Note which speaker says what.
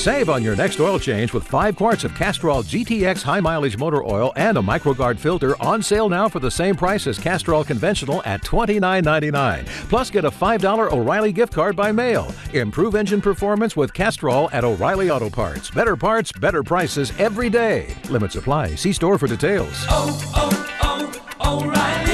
Speaker 1: Save on your next oil change with 5 quarts of Castrol GTX high mileage motor oil and a MicroGuard filter on sale now for the same price as Castrol Conventional at $29.99. Plus, get a $5 O'Reilly gift card by mail. Improve engine performance with Castrol at O'Reilly Auto Parts. Better parts, better prices every day. Limits apply. See store for details.
Speaker 2: O'Reilly.